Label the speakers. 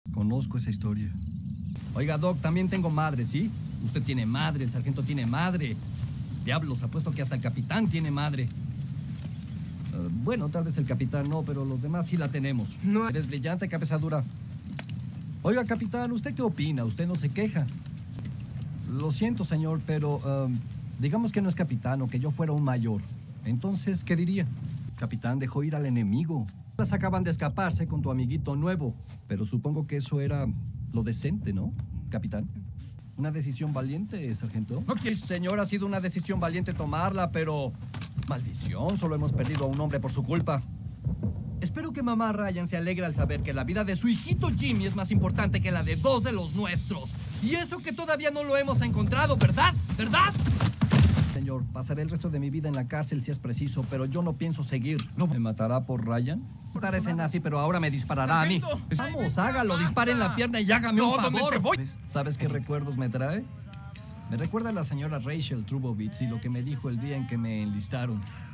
Speaker 1: Conozco esa historia. Oiga, Doc, también tengo madre, ¿sí? Usted tiene madre, el sargento tiene madre. Diablos, apuesto que hasta el capitán tiene madre. Bueno, tal vez el capitán no, pero los demás sí la tenemos.
Speaker 2: No.
Speaker 1: Eres brillante, cabeza dura. Oiga, capitán, ¿usted qué opina? ¿Usted no se queja? Lo siento, señor, pero digamos que no es capitán o que yo fuera un mayor. Entonces, ¿qué diría? Capitán dejó ir al enemigo. Las acaban de escaparse con tu amiguito nuevo. Pero supongo que eso era lo decente, ¿no, capitán? ¿Una decisión valiente, sargento?
Speaker 2: No quiero.
Speaker 1: Señor, ha sido una decisión valiente tomarla, pero... Maldición, solo hemos perdido a un hombre por su culpa. Espero que mamá Ryan se alegre al saber que la vida de su hijito Jimmy es más importante que la de 2 de los nuestros. Y eso que todavía no lo hemos encontrado, ¿verdad? ¿Verdad? Señor, pasaré el resto de mi vida en la cárcel si es preciso, pero yo no pienso seguir. ¿No me matará por Ryan? Matará a ese nazi, pero ahora me disparará a mí. Vamos, hágalo, dispare en la pierna y hágame un favor. ¿Sabes qué recuerdos me trae? Me recuerda a la señora Rachel Trubowitz y lo que me dijo el día en que me enlistaron.